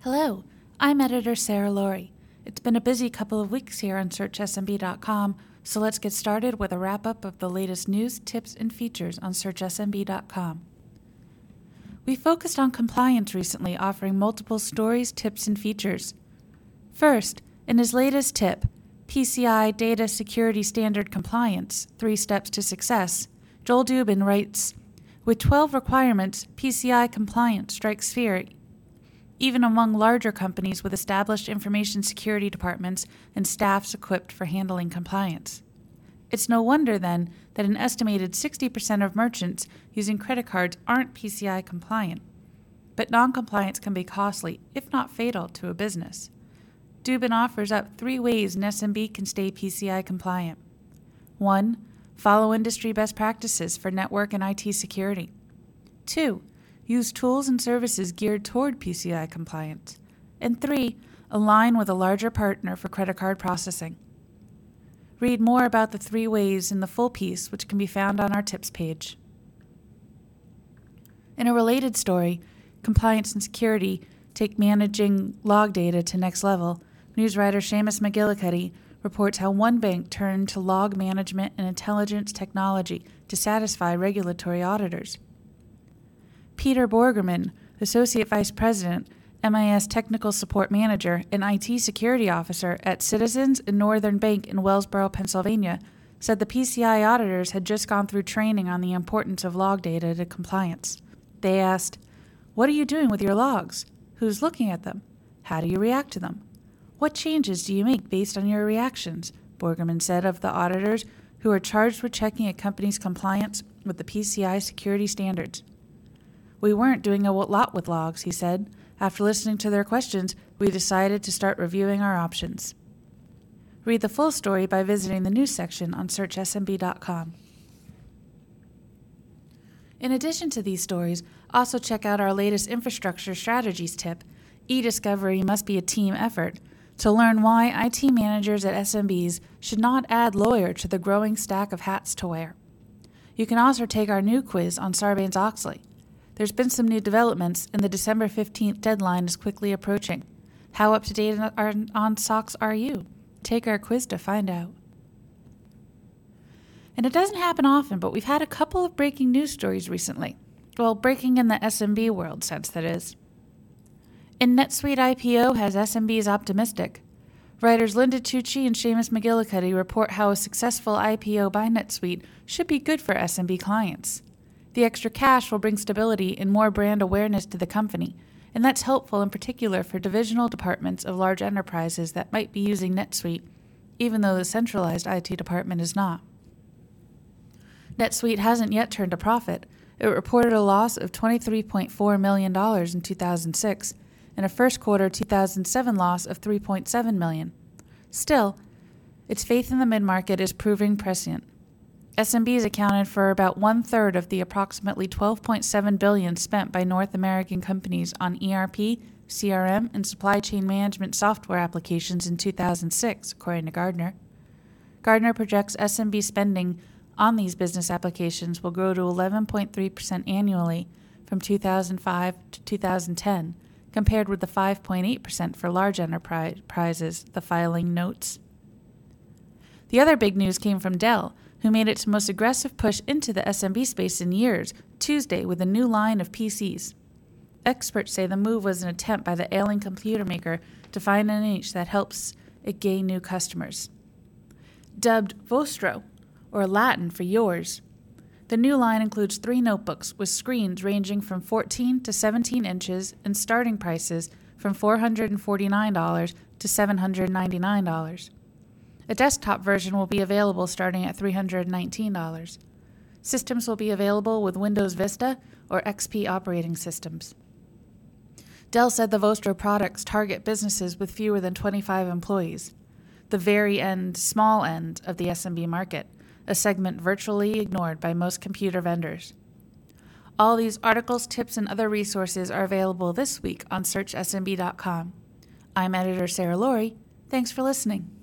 Hello, I'm editor Sarah Laurie. It's been a busy couple of weeks here on SearchSMB.com, so let's get started with a wrap-up of the latest news, tips, and features on SearchSMB.com. We focused on compliance recently, offering multiple stories, tips, and features. First, in his latest tip, PCI Data Security Standard Compliance, 3 Steps to Success, Joel Dubin writes, with 12 requirements, PCI compliance strikes fear even among larger companies with established information security departments and staffs equipped for handling compliance. It's no wonder, then, that an estimated 60% of merchants using credit cards aren't PCI compliant. But non-compliance can be costly, if not fatal, to a business. Dubin offers up 3 ways an SMB can stay PCI compliant. 1. Follow industry best practices for network and IT security. 2. Use tools and services geared toward PCI compliance. And 3. Align with a larger partner for credit card processing. Read more about the 3 ways in the full piece, which can be found on our tips page. In a related story, Compliance and Security take managing log data to next level, news writer Seamus McGillicuddy reports how one bank turned to log management and intelligence technology to satisfy regulatory auditors. Peter Borgerman, Associate Vice President, MIS Technical Support Manager, and IT Security Officer at Citizens and Northern Bank in Wellsboro, Pennsylvania, said the PCI auditors had just gone through training on the importance of log data to compliance. They asked, "What are you doing with your logs? Who's looking at them? How do you react to them? What changes do you make based on your reactions?" Borgerman said of the auditors who are charged with checking a company's compliance with the PCI security standards. "We weren't doing a lot with logs," he said. "After listening to their questions, we decided to start reviewing our options." Read the full story by visiting the news section on SearchSMB.com. In addition to these stories, also check out our latest infrastructure strategies tip, E-Discovery Must Be a Team Effort, to learn why IT managers at SMBs should not add lawyer to the growing stack of hats to wear. You can also take our new quiz on Sarbanes-Oxley. There's been some new developments, and the December 15th deadline is quickly approaching. How up to date on SOX are you? Take our quiz to find out. And it doesn't happen often, but we've had a couple of breaking news stories recently. Well, breaking in the SMB world sense, that is. In NetSuite IPO has SMBs optimistic. Writers Linda Tucci and Seamus McGillicuddy report how a successful IPO by NetSuite should be good for SMB clients. The extra cash will bring stability and more brand awareness to the company, and that's helpful in particular for divisional departments of large enterprises that might be using NetSuite, even though the centralized IT department is not. NetSuite hasn't yet turned a profit. It reported a loss of $23.4 million in 2006 and a first quarter 2007 loss of $3.7 million. Still, its faith in the mid-market is proving prescient. SMBs accounted for about 1/3 of the approximately $12.7 billion spent by North American companies on ERP, CRM, and supply chain management software applications in 2006, according to Gartner. Gartner projects SMB spending on these business applications will grow to 11.3% annually from 2005 to 2010, compared with the 5.8% for large enterprises, the filing notes. The other big news came from Dell, who made its most aggressive push into the SMB space in years, Tuesday with a new line of PCs. Experts say the move was an attempt by the ailing computer maker to find a niche that helps it gain new customers. Dubbed Vostro, or Latin for yours, the new line includes 3 notebooks with screens ranging from 14 to 17 inches and starting prices from $449 to $799. A desktop version will be available starting at $319. Systems will be available with Windows Vista or XP operating systems. Dell said the Vostro products target businesses with fewer than 25 employees, the very small end of the SMB market, a segment virtually ignored by most computer vendors. All these articles, tips, and other resources are available this week on SearchSMB.com. I'm editor Sarah Laurie. Thanks for listening.